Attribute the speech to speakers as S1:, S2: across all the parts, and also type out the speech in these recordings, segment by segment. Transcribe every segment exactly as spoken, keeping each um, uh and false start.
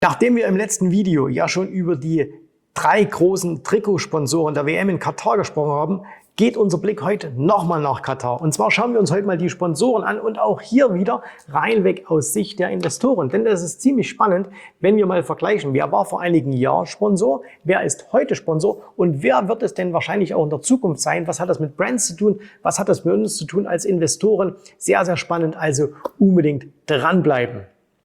S1: Nachdem wir im letzten Video ja schon über die drei großen Trikotsponsoren der W M in Katar gesprochen haben, geht unser Blick heute nochmal nach Katar. Und zwar schauen wir uns heute mal die Sponsoren an und auch hier wieder reinweg aus Sicht der Investoren. Denn das ist ziemlich spannend, wenn wir mal vergleichen, wer war vor einigen Jahren Sponsor, wer ist heute Sponsor und wer wird es denn wahrscheinlich auch in der Zukunft sein. Was hat das mit Brands zu tun? Was hat das mit uns zu tun als Investoren? Sehr, sehr spannend, also unbedingt dranbleiben.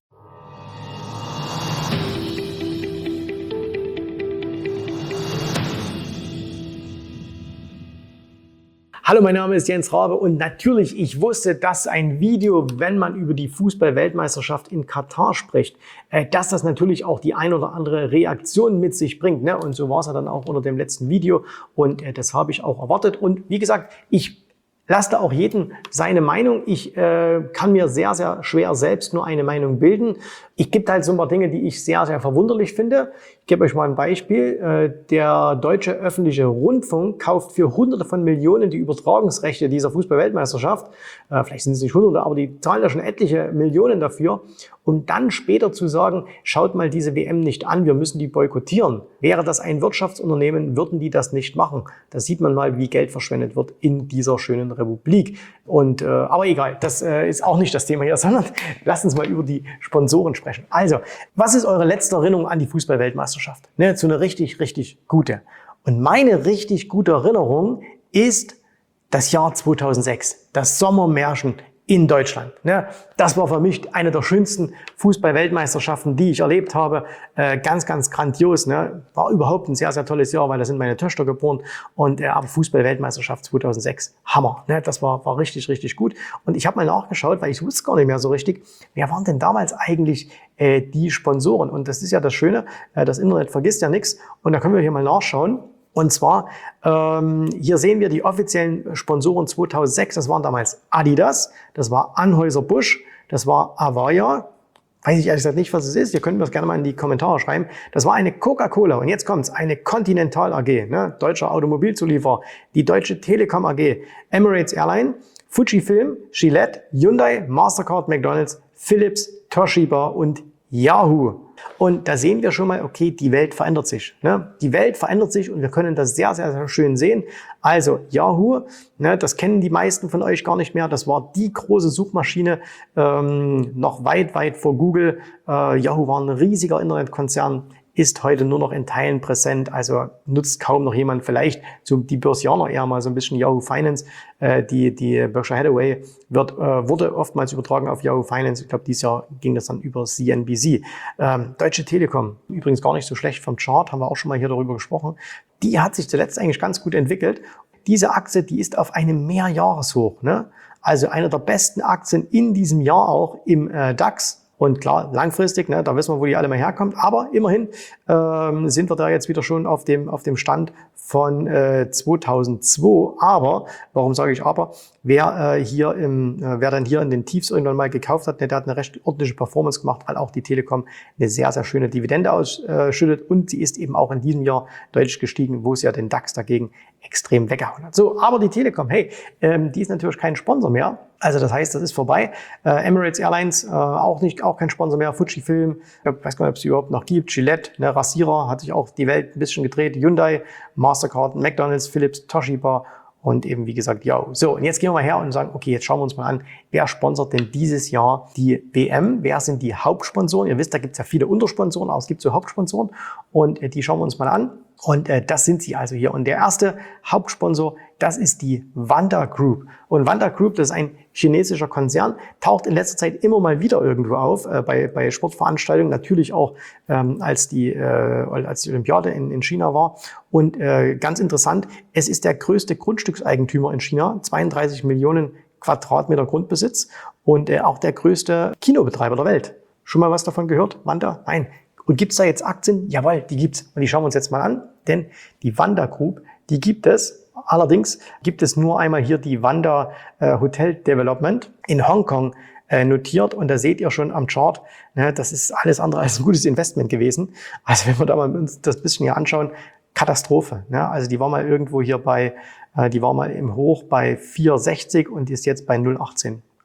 S1: Hallo, mein Name ist Jens Rabe und natürlich, ich wusste, dass ein Video, wenn man über die Fußball-Weltmeisterschaft in Katar spricht, äh, dass das natürlich auch die ein oder andere Reaktion mit sich bringt. Ne? Und so war es ja dann auch unter dem letzten Video und äh, das habe ich auch erwartet. Und wie gesagt, ich lasse da auch jeden seine Meinung. Ich äh, kann mir sehr, sehr schwer selbst nur eine Meinung bilden. Ich gebe halt so ein paar Dinge, die ich sehr, sehr verwunderlich finde. Ich gebe euch mal ein Beispiel. Äh, der deutsche öffentliche Rundfunk kauft für Hunderte von Millionen die Übertragungsrechte dieser Fußball-Weltmeisterschaft. Äh, vielleicht sind es nicht Hunderte, aber die zahlen da schon etliche Millionen dafür. Und dann später zu sagen, schaut mal diese W M nicht an, wir müssen die boykottieren. Wäre das ein Wirtschaftsunternehmen, würden die das nicht machen. Da sieht man mal, wie Geld verschwendet wird in dieser schönen Republik. Und, äh, aber egal, das äh, ist auch nicht das Thema hier, sondern lasst uns mal über die Sponsoren sprechen. Also, was ist eure letzte Erinnerung an die Fußball-Weltmeisterschaft? Ne, so eine richtig, richtig gute. Und meine richtig gute Erinnerung ist das Jahr zweitausendsechs, das Sommermärchen in Deutschland. Ne? Das war für mich eine der schönsten Fußball-Weltmeisterschaften, die ich erlebt habe. Äh, ganz, ganz grandios. Ne? War überhaupt ein sehr, sehr tolles Jahr, weil da sind meine Töchter geboren. Und äh, aber Fußball-Weltmeisterschaft zweitausendsechs, Hammer. Ne? Das war, war richtig, richtig gut. Und ich habe mal nachgeschaut, weil ich wusste gar nicht mehr so richtig, wer waren denn damals eigentlich äh, die Sponsoren? Und das ist ja das Schöne, äh, das Internet vergisst ja nichts. Und da können wir hier mal nachschauen. Und zwar, ähm, hier sehen wir die offiziellen Sponsoren zweitausendsechs. Das waren damals Adidas, das war Anheuser-Busch, das war Avaya. Weiß ich ehrlich gesagt nicht, was es ist. Ihr könnt mir das gerne mal in die Kommentare schreiben. Das war eine Coca-Cola. Und jetzt kommt's, eine Continental A G, ne? Deutscher Automobilzulieferer, die Deutsche Telekom A G, Emirates Airline, Fujifilm, Gillette, Hyundai, Mastercard, McDonald's, Philips, Toshiba und Yahoo. Und da sehen wir schon mal, okay, die Welt verändert sich. Ne? Die Welt verändert sich und wir können das sehr, sehr, sehr schön sehen. Also Yahoo, ne, das kennen die meisten von euch gar nicht mehr. Das war die große Suchmaschine, ähm, noch weit, weit vor Google. Äh, Yahoo war ein riesiger Internetkonzern, ist heute nur noch in Teilen präsent, also nutzt kaum noch jemand, vielleicht so die Börsianer eher mal so ein bisschen Yahoo Finance. Äh, die, die Berkshire Hathaway wird, äh, wurde oftmals übertragen auf Yahoo Finance. Ich glaube, dieses Jahr ging das dann über C N B C. Ähm, Deutsche Telekom, übrigens gar nicht so schlecht vom Chart, haben wir auch schon mal hier darüber gesprochen. Die hat sich zuletzt eigentlich ganz gut entwickelt. Diese Aktie, die ist auf einem Mehrjahreshoch, ne? Also eine der besten Aktien in diesem Jahr auch im äh, DAX. Und klar, langfristig, ne, da wissen wir, wo die alle mal herkommt. Aber immerhin ähm, sind wir da jetzt wieder schon auf dem auf dem Stand von äh, zweitausendzwei. Aber, warum sage ich aber? Wer äh, hier im, äh, wer dann hier in den Tiefs irgendwann mal gekauft hat, ne, der hat eine recht ordentliche Performance gemacht, weil auch die Telekom eine sehr, sehr schöne Dividende ausschüttet. Und sie ist eben auch in diesem Jahr deutlich gestiegen, wo es ja den DAX dagegen extrem weggehauen hat. So, aber die Telekom, hey, ähm, die ist natürlich kein Sponsor mehr. Also das heißt, das ist vorbei. Äh, Emirates Airlines äh, auch nicht, auch kein Sponsor mehr. Fujifilm, ich weiß gar nicht, ob es sie überhaupt noch gibt. Gillette, ne, Rasierer, hat sich auch die Welt ein bisschen gedreht. Hyundai, Mastercard, McDonald's, Philips, Toshiba und eben wie gesagt Yahoo. So, und jetzt gehen wir mal her und sagen, okay, jetzt schauen wir uns mal an, wer sponsert denn dieses Jahr die W M? Wer sind die Hauptsponsoren? Ihr wisst, da gibt es ja viele Untersponsoren, aber es gibt so Hauptsponsoren und äh, die schauen wir uns mal an. Und äh, das sind sie also hier. Und der erste Hauptsponsor, das ist die Wanda Group. Und Wanda Group, das ist ein chinesischer Konzern, taucht in letzter Zeit immer mal wieder irgendwo auf, äh, bei, bei Sportveranstaltungen, natürlich auch ähm, als, die, äh, als die Olympiade in, in China war. Und äh, ganz interessant, es ist der größte Grundstückseigentümer in China, zweiunddreißig Millionen Quadratmeter Grundbesitz und äh, auch der größte Kinobetreiber der Welt. Schon mal was davon gehört, Wanda? Nein. Und gibt's da jetzt Aktien? Jawohl, die gibt's. Und die schauen wir uns jetzt mal an, denn die Wanda Group, die gibt es. Allerdings gibt es nur einmal hier die Wanda äh, Hotel Development in Hongkong äh, notiert. Und da seht ihr schon am Chart, ne, das ist alles andere als ein gutes Investment gewesen. Also wenn wir da mal uns das bisschen hier anschauen, Katastrophe. Ne? Also die war mal irgendwo hier bei, äh, die war mal im Hoch bei vier Komma sechzig und ist jetzt bei null Komma achtzehn.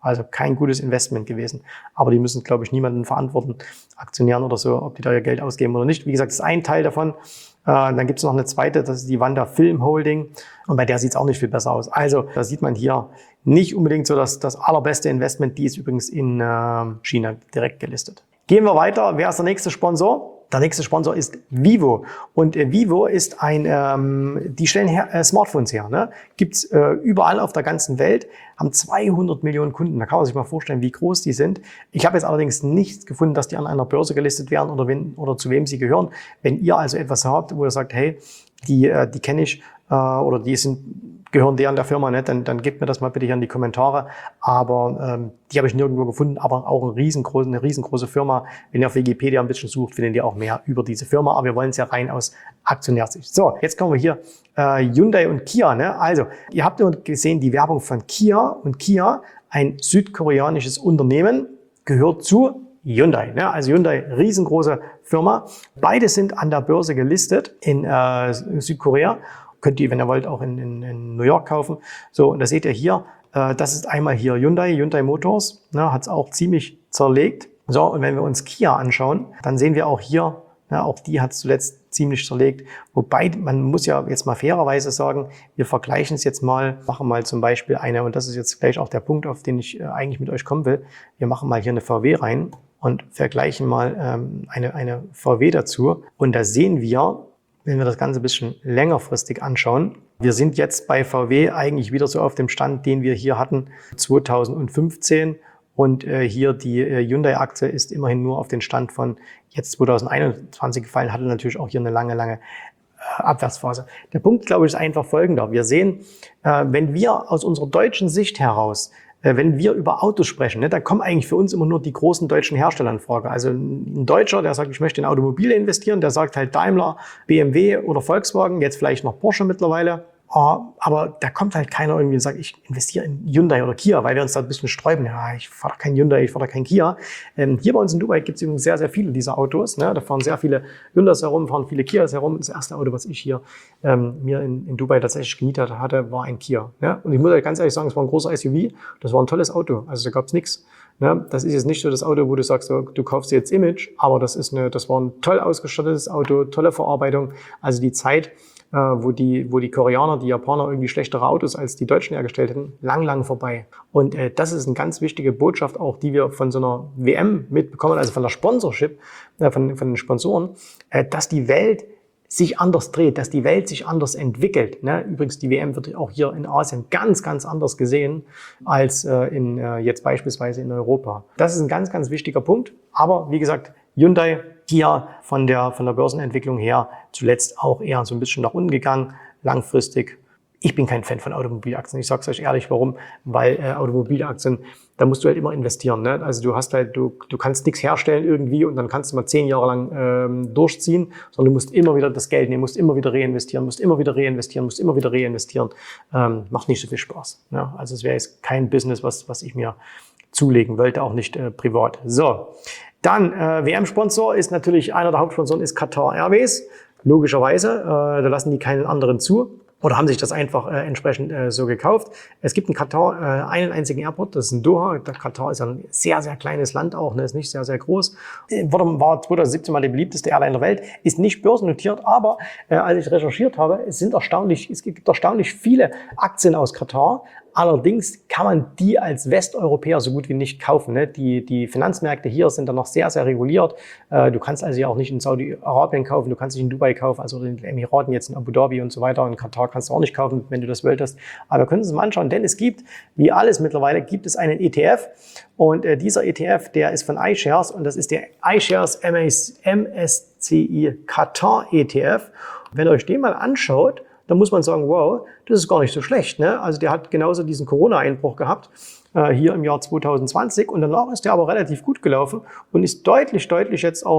S1: Also kein gutes Investment gewesen. Aber die müssen, glaube ich, niemanden verantworten, Aktionären oder so, ob die da ihr Geld ausgeben oder nicht. Wie gesagt, das ist ein Teil davon. Äh, dann gibt es noch eine zweite, das ist die Wanda Film Holding. Und bei der sieht es auch nicht viel besser aus. Also da sieht man hier nicht unbedingt so das, das allerbeste Investment. Die ist übrigens in äh, China direkt gelistet. Gehen wir weiter. Wer ist der nächste Sponsor? Der nächste Sponsor ist Vivo. Und äh, Vivo ist ein, ähm, die stellen her, äh, Smartphones her. Ne? Gibt's äh, überall auf der ganzen Welt, haben zweihundert Millionen Kunden. Da kann man sich mal vorstellen, wie groß die sind. Ich habe jetzt allerdings nichts gefunden, dass die an einer Börse gelistet werden oder, wenn, oder zu wem sie gehören. Wenn ihr also etwas habt, wo ihr sagt, hey, die, äh, die kenne ich äh, oder die sind gehören deren der Firma, ne? dann, dann gebt mir das mal bitte hier in die Kommentare. Aber ähm, die habe ich nirgendwo gefunden, aber auch eine riesengroße, eine riesengroße Firma. Wenn ihr auf Wikipedia ein bisschen sucht, findet ihr auch mehr über diese Firma. Aber wir wollen es ja rein aus Aktionärsicht. So, jetzt kommen wir hier äh, Hyundai und Kia. Ne? Also, ihr habt ja gesehen die Werbung von Kia. Und Kia, ein südkoreanisches Unternehmen, gehört zu Hyundai. Ne? Also Hyundai, riesengroße Firma. Beide sind an der Börse gelistet in äh, Südkorea. Könnt ihr, wenn ihr wollt, auch in, in, in New York kaufen. So, und da seht ihr hier, äh, das ist einmal hier Hyundai, Hyundai Motors, ne, hat es auch ziemlich zerlegt. So, und wenn wir uns Kia anschauen, dann sehen wir auch hier, ne, auch die hat es zuletzt ziemlich zerlegt. Wobei, man muss ja jetzt mal fairerweise sagen, wir vergleichen es jetzt mal, machen mal zum Beispiel eine, und das ist jetzt gleich auch der Punkt, auf den ich äh, eigentlich mit euch kommen will. Wir machen mal hier eine V W rein und vergleichen mal ähm, eine, eine V W dazu. Und da sehen wir, wenn wir das Ganze ein bisschen längerfristig anschauen, wir sind jetzt bei V W eigentlich wieder so auf dem Stand, den wir hier hatten zweitausendfünfzehn. Und äh, hier die äh, Hyundai-Aktie ist immerhin nur auf den Stand von jetzt zweitausendeinundzwanzig gefallen, hatte natürlich auch hier eine lange, lange äh, Abwärtsphase. Der Punkt, glaube ich, ist einfach folgender. Wir sehen, äh, wenn wir aus unserer deutschen Sicht heraus wenn wir über Autos sprechen, ne, da kommen eigentlich für uns immer nur die großen deutschen Hersteller in Frage. Also ein Deutscher, der sagt, ich möchte in Automobile investieren, der sagt halt Daimler, B M W oder Volkswagen, jetzt vielleicht noch Porsche mittlerweile. Aber da kommt halt keiner irgendwie und sagt, ich investiere in Hyundai oder Kia, weil wir uns da ein bisschen sträuben. Ja, ich fahre kein Hyundai, ich fahre kein Kia. Ähm, hier bei uns in Dubai gibt es übrigens sehr, sehr viele dieser Autos. Ne? Da fahren sehr viele Hyundais herum, fahren viele Kias herum. Das erste Auto, was ich hier ähm, mir in, in Dubai tatsächlich gemietet hatte, war ein Kia. Ne? Und ich muss halt ganz ehrlich sagen, es war ein großer S U V. Das war ein tolles Auto. Also da gab es nichts. Ne? Das ist jetzt nicht so das Auto, wo du sagst, so, du kaufst dir jetzt Image, aber das ist eine, das war ein toll ausgestattetes Auto, tolle Verarbeitung. Also die Zeit, äh, wo die, wo die Koreaner, die Japaner irgendwie schlechtere Autos als die Deutschen hergestellt hätten, lang, lang vorbei. Und äh, das ist eine ganz wichtige Botschaft auch, die wir von so einer W M mitbekommen, also von der Sponsorship, äh, von, von den Sponsoren, äh, dass die Welt sich anders dreht, dass die Welt sich anders entwickelt. Ne? Übrigens, die W M wird auch hier in Asien ganz, ganz anders gesehen als äh, in, äh, jetzt beispielsweise in Europa. Das ist ein ganz, ganz wichtiger Punkt. Aber wie gesagt, Hyundai, Kia von der, von der Börsenentwicklung her zuletzt auch eher so ein bisschen nach unten gegangen, langfristig. Ich bin kein Fan von Automobilaktien. Ich sage es euch ehrlich, warum? Weil äh, Automobilaktien, da musst du halt immer investieren. Ne? Also du hast halt, du, du kannst nichts herstellen irgendwie und dann kannst du mal zehn Jahre lang ähm, durchziehen, sondern du musst immer wieder das Geld nehmen, musst immer wieder reinvestieren, musst immer wieder reinvestieren, musst immer wieder reinvestieren. Ähm, macht nicht so viel Spaß. Ne? Also es wäre jetzt kein Business, was, was ich mir zulegen wollte, auch nicht äh, privat. So, dann äh, W M-Sponsor ist natürlich, einer der Hauptsponsoren ist Qatar Airways. Logischerweise, äh, da lassen die keinen anderen zu. Oder haben sich das einfach äh, entsprechend äh, so gekauft. Es gibt in Katar äh, einen einzigen Airport, das ist in Doha. Der Katar ist ja ein sehr, sehr kleines Land auch, ne, ist nicht sehr, sehr groß. Äh, war zweitausendsiebzehn mal die beliebteste Airline der Welt, ist nicht börsennotiert, aber äh, als ich recherchiert habe, es sind erstaunlich, es gibt erstaunlich viele Aktien aus Katar. Allerdings kann man die als Westeuropäer so gut wie nicht kaufen. Ne? Die, die Finanzmärkte hier sind dann noch sehr, sehr reguliert. Äh, du kannst also ja auch nicht in Saudi-Arabien kaufen, du kannst nicht in Dubai kaufen, also in den Emiraten, jetzt in Abu Dhabi und so weiter. In Katar kannst du auch nicht kaufen, wenn du das wolltest. Aber wir können uns mal anschauen, denn es gibt, wie alles mittlerweile, gibt es einen E T F. Und äh, dieser E T F, der ist von iShares und das ist der iShares M S C I Qatar E T F. Und wenn ihr euch den mal anschaut, dann muss man sagen, wow, das ist gar nicht so schlecht. Ne? Also der hat genauso diesen Corona-Einbruch gehabt, äh, hier im Jahr zweitausendzwanzig. Und danach ist der aber relativ gut gelaufen und ist deutlich, deutlich jetzt auch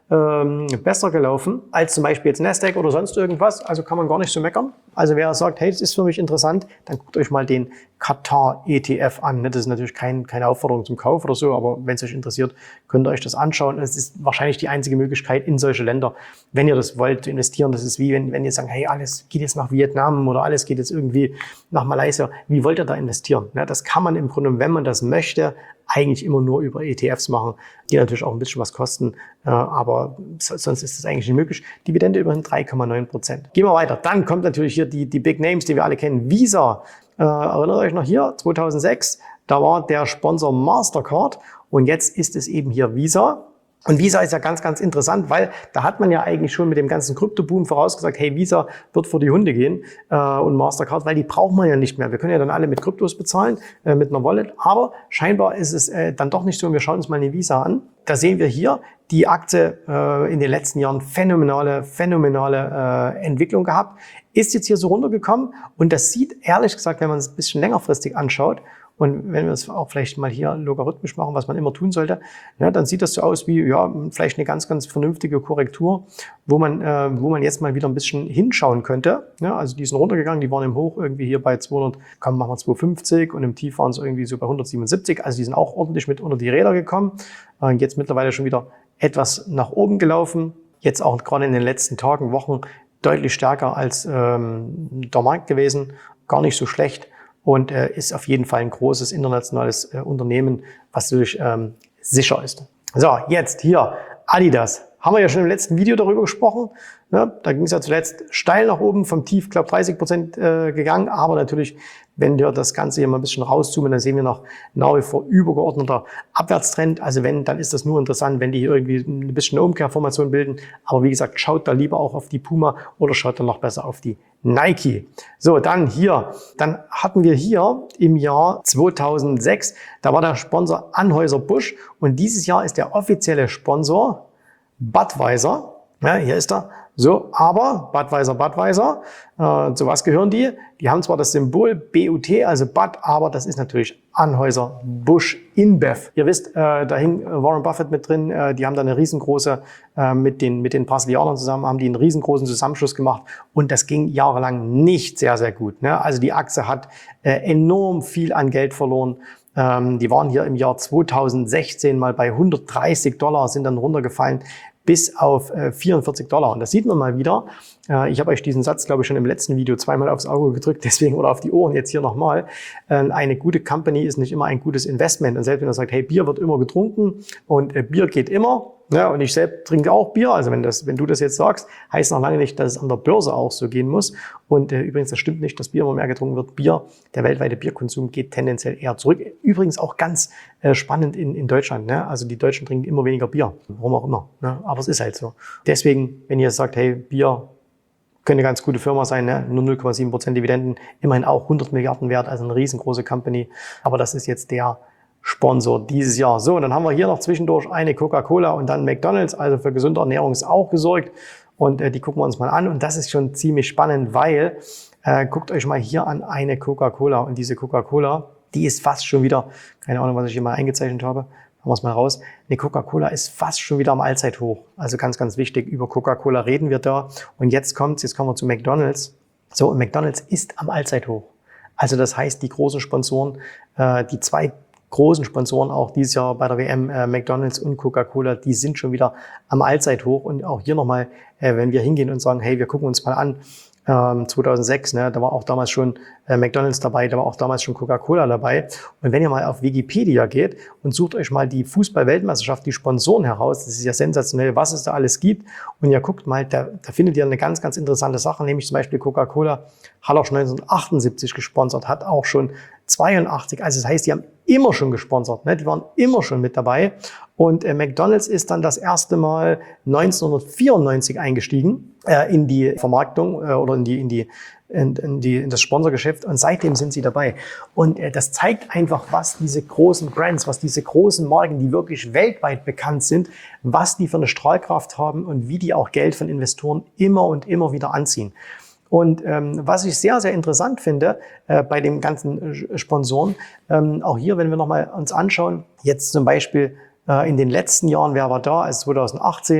S1: ähm, besser gelaufen als zum Beispiel jetzt Nasdaq oder sonst irgendwas. Also kann man gar nicht so meckern. Also wer sagt, hey, das ist für mich interessant, dann guckt euch mal den Katar E T F an. Das ist natürlich kein, keine Aufforderung zum Kauf oder so, aber wenn es euch interessiert, könnt ihr euch das anschauen. Es ist wahrscheinlich die einzige Möglichkeit in solche Länder, wenn ihr das wollt, zu investieren. Das ist wie, wenn, wenn ihr sagt, hey, alles geht jetzt nach Vietnam oder alles geht jetzt irgendwie nach Malaysia. Wie wollt ihr da investieren? Ja, das kann man im Grunde, wenn man das möchte, eigentlich immer nur über E T Fs machen, die natürlich auch ein bisschen was kosten, äh, aber sonst ist das eigentlich nicht möglich. Dividende immerhin drei Komma neun Prozent. Gehen wir weiter. Dann kommt natürlich hier die, die Big Names, die wir alle kennen. Visa, äh, erinnert euch noch hier, zweitausendsechs, da war der Sponsor Mastercard und jetzt ist es eben hier Visa. Und Visa ist ja ganz, ganz interessant, weil da hat man ja eigentlich schon mit dem ganzen Krypto-Boom vorausgesagt, hey, Visa wird vor die Hunde gehen äh, und Mastercard, weil die braucht man ja nicht mehr. Wir können ja dann alle mit Kryptos bezahlen, äh, mit einer Wallet, aber scheinbar ist es äh, dann doch nicht so. Und wir schauen uns mal eine Visa an. Da sehen wir hier die Aktie äh, in den letzten Jahren phänomenale, phänomenale äh, Entwicklung gehabt, ist jetzt hier so runtergekommen und das sieht, ehrlich gesagt, wenn man es ein bisschen längerfristig anschaut, und wenn wir es auch vielleicht mal hier logarithmisch machen, was man immer tun sollte, ja, dann sieht das so aus wie ja vielleicht eine ganz, ganz vernünftige Korrektur, wo man, äh, wo man jetzt mal wieder ein bisschen hinschauen könnte. Ja, also die sind runtergegangen, die waren im Hoch irgendwie hier bei zweihundert, komm, machen wir zweihundertfünfzig und im Tief waren es irgendwie so bei hundertsiebenundsiebzig. Also die sind auch ordentlich mit unter die Räder gekommen. Äh, jetzt mittlerweile schon wieder etwas nach oben gelaufen. Jetzt auch gerade in den letzten Tagen, Wochen deutlich stärker als ähm, der Markt gewesen. Gar nicht so schlecht. Und äh, ist auf jeden Fall ein großes internationales äh, Unternehmen, was natürlich ähm, sicher ist. So, jetzt hier Adidas. Haben wir ja schon im letzten Video darüber gesprochen. Ne? Da ging es ja zuletzt steil nach oben, vom Tief, glaube dreißig Prozent äh, gegangen. Aber natürlich, wenn wir das Ganze hier mal ein bisschen rauszoomen, dann sehen wir noch nach wie vor übergeordneter Abwärtstrend. Also wenn, dann ist das nur interessant, wenn die hier irgendwie ein bisschen eine Umkehrformation bilden. Aber wie gesagt, schaut da lieber auch auf die Puma oder schaut dann noch besser auf die Nike. So, dann hier. Dann hatten wir hier im Jahr zweitausendsechs, da war der Sponsor Anheuser-Busch und dieses Jahr ist der offizielle Sponsor Budweiser. Ja, hier ist er. So, aber Budweiser, Budweiser, äh, zu was gehören die? Die haben zwar das Symbol B U T, also Bud, aber das ist natürlich Anheuser-Busch InBev. Ihr wisst, äh, da hing Warren Buffett mit drin, äh, die haben da eine riesengroße, äh, mit den mit den Brasilianern zusammen, haben die einen riesengroßen Zusammenschluss gemacht und das ging jahrelang nicht sehr, sehr gut. Ne? Also die Aktie hat äh, enorm viel an Geld verloren. Ähm, die waren hier im Jahr zweitausendsechzehn mal bei hundertdreißig Dollar, sind dann runtergefallen bis auf äh, vierundvierzig Dollar. Und das sieht man mal wieder. Äh, ich habe euch diesen Satz, glaube ich, schon im letzten Video zweimal aufs Auge gedrückt, deswegen oder auf die Ohren jetzt hier nochmal. Äh, eine gute Company ist nicht immer ein gutes Investment. Und selbst wenn er sagt, hey, Bier wird immer getrunken und äh, Bier geht immer, ja, und ich selbst trinke auch Bier. Also wenn das, wenn du das jetzt sagst, heißt noch lange nicht, dass es an der Börse auch so gehen muss. Und äh, übrigens, das stimmt nicht, dass Bier immer mehr getrunken wird. Bier, der weltweite Bierkonsum geht tendenziell eher zurück. Übrigens auch ganz äh, spannend in, in Deutschland. Ne? Also die Deutschen trinken immer weniger Bier. Warum auch immer. Ne? Aber es ist halt so. Deswegen, wenn ihr sagt, hey, Bier könnte eine ganz gute Firma sein, ne? Nur null Komma sieben Prozent Dividenden, immerhin auch hundert Milliarden wert, also eine riesengroße Company. Aber das ist jetzt der Sponsor dieses Jahr. So, und dann haben wir hier noch zwischendurch eine Coca-Cola und dann McDonald's, also für gesunde Ernährung ist auch gesorgt. Und äh, die gucken wir uns mal an. Und das ist schon ziemlich spannend, weil, äh, guckt euch mal hier an eine Coca-Cola. Und diese Coca-Cola, die ist fast schon wieder, keine Ahnung, was ich hier mal eingezeichnet habe, machen wir es mal raus. Eine Coca-Cola ist fast schon wieder am Allzeithoch. Also ganz, ganz wichtig, über Coca-Cola reden wir da. Und jetzt kommt's, jetzt kommen wir zu McDonald's. So, und McDonald's ist am Allzeithoch. Also das heißt, die großen Sponsoren, äh, die zwei großen Sponsoren auch dieses Jahr bei der W M, äh, McDonald's und Coca-Cola, die sind schon wieder am Allzeithoch. Und auch hier nochmal, äh, wenn wir hingehen und sagen, hey, wir gucken uns mal an, ähm, zweitausendsechs, ne, da war auch damals schon äh, McDonald's dabei, da war auch damals schon Coca-Cola dabei. Und wenn ihr mal auf Wikipedia geht und sucht euch mal die Fußball-Weltmeisterschaft, die Sponsoren heraus, das ist ja sensationell, was es da alles gibt. Und ihr guckt mal, da, da findet ihr eine ganz, ganz interessante Sache, nämlich zum Beispiel Coca-Cola hat auch schon neunzehnhundertachtundsiebzig gesponsert, hat auch schon zweiundachtzig, also das heißt, die haben immer schon gesponsert, ne? Die waren immer schon mit dabei. Und äh, McDonald's ist dann das erste Mal neunzehnhundertvierundneunzig eingestiegen äh, in die Vermarktung äh, oder in die in die in, in die in das Sponsorgeschäft und seitdem sind sie dabei. Und äh, das zeigt einfach, was diese großen Brands, was diese großen Marken, die wirklich weltweit bekannt sind, was die für eine Strahlkraft haben und wie die auch Geld von Investoren immer und immer wieder anziehen. Und ähm, was ich sehr, sehr interessant finde äh, bei den ganzen äh, Sponsoren, ähm, auch hier, wenn wir nochmal uns anschauen, jetzt zum Beispiel äh, in den letzten Jahren, wer war da, also zweitausendachtzehn,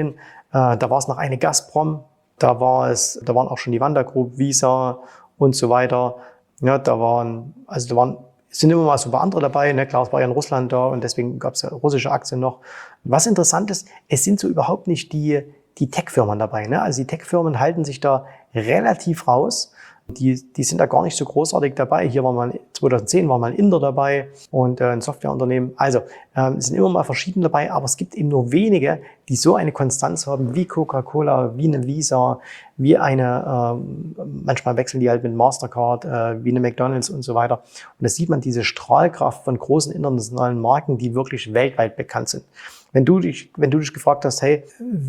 S1: Äh, da war es noch eine Gazprom, da war es, da waren auch schon die Wanda Group, Visa und so weiter. Ja, da waren, also da waren, sind immer mal so ein paar andere dabei. Ne? Klar, es war ja in Russland da und deswegen gab es ja russische Aktien noch. Was interessant ist, es sind so überhaupt nicht die, die Tech-Firmen dabei. Ne? Also die Tech-Firmen halten sich da relativ raus. Die, die sind da gar nicht so großartig dabei. Hier war mal zweitausendzehn war mal ein Inder dabei und äh, ein Softwareunternehmen. Also ähm, es sind immer mal verschiedene dabei, aber es gibt eben nur wenige, die so eine Konstanz haben wie Coca-Cola, wie eine Visa, wie eine, ähm, manchmal wechseln die halt mit Mastercard, äh, wie eine McDonald's und so weiter. Und da sieht man diese Strahlkraft von großen internationalen Marken, die wirklich weltweit bekannt sind. Wenn du dich, wenn du dich gefragt hast, hey,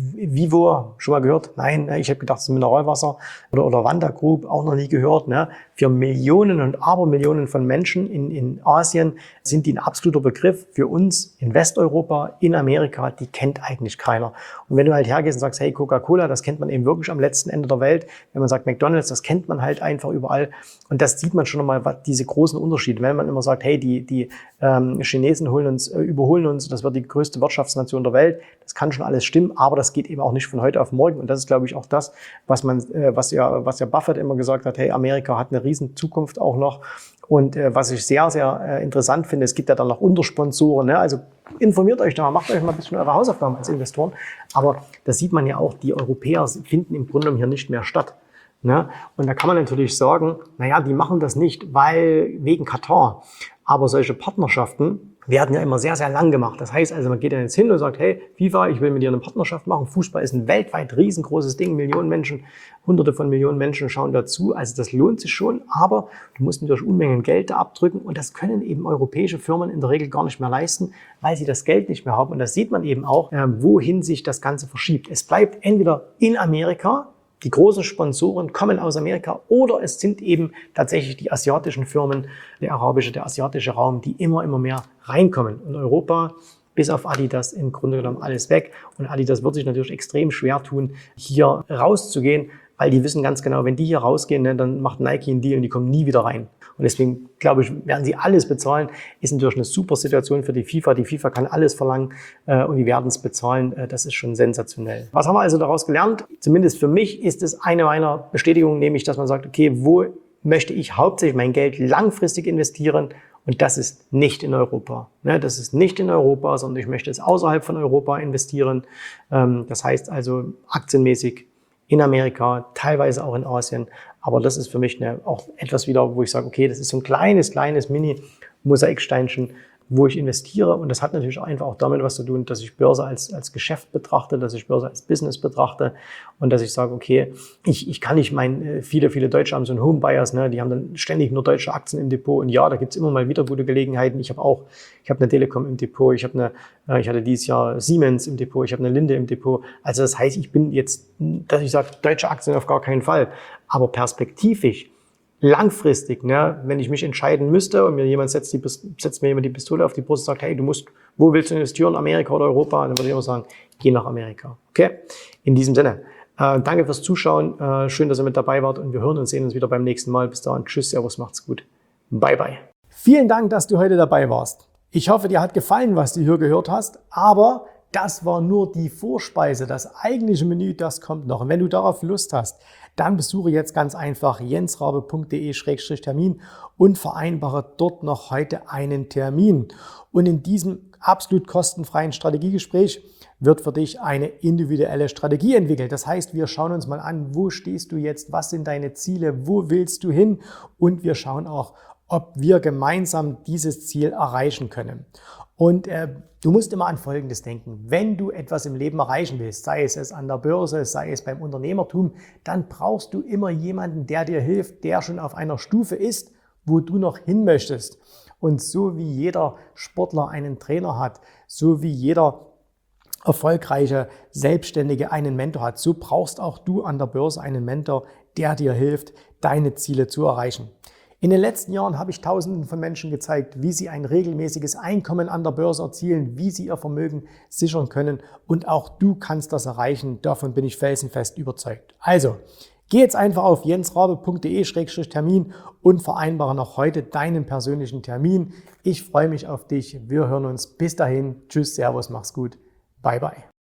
S1: Vivo, schon mal gehört? Nein, ich habe gedacht, es ist Mineralwasser. Oder, oder Wanda Group, auch noch nie gehört. Ne? Für Millionen und Abermillionen von Menschen in, in Asien sind die ein absoluter Begriff. Für uns in Westeuropa, in Amerika, die kennt eigentlich keiner. Und wenn du halt hergehst und sagst, hey, Coca-Cola, das kennt man eben wirklich am letzten Ende der Welt. Wenn man sagt McDonald's, das kennt man halt einfach überall. Und das sieht man schon nochmal, was diese großen Unterschiede. Wenn man immer sagt, hey, die, die ähm, Chinesen holen uns, äh, überholen uns, das wird die größte Wirtschaftsnation der Welt. Das kann schon alles stimmen, aber das geht eben auch nicht von heute auf morgen. Und das ist, glaube ich, auch das, was man, äh, was ja, was ja Buffett immer gesagt hat, hey, Amerika hat eine riesen Zukunft auch noch. Und äh, was ich sehr, sehr äh, interessant finde, es gibt ja dann noch Untersponsoren, ne? Also informiert euch da mal, macht euch mal ein bisschen eure Hausaufgaben als Investoren. Aber da sieht man ja auch, die Europäer finden im Grunde genommen hier nicht mehr statt. Ne? Und da kann man natürlich sagen, naja, die machen das nicht, weil wegen Katar. Aber solche Partnerschaften werden ja immer sehr, sehr lang gemacht. Das heißt also, man geht dann jetzt hin und sagt, hey, FIFA, ich will mit dir eine Partnerschaft machen. Fußball ist ein weltweit riesengroßes Ding. Millionen Menschen, hunderte von Millionen Menschen schauen dazu. Also das lohnt sich schon, aber du musst natürlich Unmengen Geld da abdrücken. Und das können eben europäische Firmen in der Regel gar nicht mehr leisten, weil sie das Geld nicht mehr haben. Und das sieht man eben auch, wohin sich das Ganze verschiebt. Es bleibt entweder in Amerika, die großen Sponsoren kommen aus Amerika, oder es sind eben tatsächlich die asiatischen Firmen, der arabische, der asiatische Raum, die immer, immer mehr reinkommen. Und Europa, bis auf Adidas, im Grunde genommen alles weg. Und Adidas wird sich natürlich extrem schwer tun, hier rauszugehen, weil die wissen ganz genau, wenn die hier rausgehen, ne, dann macht Nike einen Deal und die kommen nie wieder rein. Und deswegen, glaube ich, werden sie alles bezahlen. Ist natürlich eine super Situation für die FIFA. Die FIFA kann alles verlangen äh, und die werden es bezahlen. Äh, das ist schon sensationell. Was haben wir also daraus gelernt? Zumindest für mich ist es eine meiner Bestätigungen, nämlich, dass man sagt, okay, wo möchte ich hauptsächlich mein Geld langfristig investieren? Und das ist nicht in Europa. Ne, das ist nicht in Europa, sondern ich möchte es außerhalb von Europa investieren. Ähm, das heißt also aktienmäßig in Amerika, teilweise auch in Asien. Aber das ist für mich eine, auch etwas wieder, wo ich sage, okay, das ist so ein kleines, kleines Mini-Mosaiksteinchen, wo ich investiere. Und das hat natürlich einfach auch damit was zu tun, dass ich Börse als, als Geschäft betrachte, dass ich Börse als Business betrachte und dass ich sage, okay, ich, ich kann nicht mein, viele, viele Deutsche haben so einen Home-Bias, ne, die haben dann ständig nur deutsche Aktien im Depot. Und ja, da gibt's immer mal wieder gute Gelegenheiten. Ich habe auch, ich habe eine Telekom im Depot, ich habe eine, ich hatte dieses Jahr Siemens im Depot, ich habe eine Linde im Depot. Also das heißt, ich bin jetzt, dass ich sage, deutsche Aktien auf gar keinen Fall. Aber perspektivisch, langfristig, ne, wenn ich mich entscheiden müsste und mir jemand setzt, die, setzt mir jemand die Pistole auf die Brust und sagt, hey, du musst, wo willst du investieren, Amerika oder Europa? Dann würde ich immer sagen, geh nach Amerika. Okay? In diesem Sinne, äh, danke fürs Zuschauen, äh, schön, dass ihr mit dabei wart und wir hören und sehen uns wieder beim nächsten Mal. Bis dahin, tschüss, servus, macht's gut. Bye, bye. Vielen Dank, dass du heute dabei warst. Ich hoffe, dir hat gefallen, was du hier gehört hast, aber das war nur die Vorspeise. Das eigentliche Menü, das kommt noch. Und wenn du darauf Lust hast, dann besuche jetzt ganz einfach jensrabe punkt de Schrägstrich Termin und vereinbare dort noch heute einen Termin. Und in diesem absolut kostenfreien Strategiegespräch wird für dich eine individuelle Strategie entwickelt. Das heißt, wir schauen uns mal an, wo stehst du jetzt, was sind deine Ziele, wo willst du hin, und wir schauen auch, ob wir gemeinsam dieses Ziel erreichen können. Und äh, du musst immer an Folgendes denken: Wenn du etwas im Leben erreichen willst, sei es, es an der Börse, sei es beim Unternehmertum, dann brauchst du immer jemanden, der dir hilft, der schon auf einer Stufe ist, wo du noch hin möchtest. Und so wie jeder Sportler einen Trainer hat, so wie jeder erfolgreiche Selbstständige einen Mentor hat, so brauchst auch du an der Börse einen Mentor, der dir hilft, deine Ziele zu erreichen. In den letzten Jahren habe ich Tausenden von Menschen gezeigt, wie sie ein regelmäßiges Einkommen an der Börse erzielen, wie sie ihr Vermögen sichern können, und auch du kannst das erreichen. Davon bin ich felsenfest überzeugt. Also, geh jetzt einfach auf jensrabe punkt de Schrägstrich Termin und vereinbare noch heute deinen persönlichen Termin. Ich freue mich auf dich. Wir hören uns. Bis dahin. Tschüss, servus, mach's gut. Bye, bye.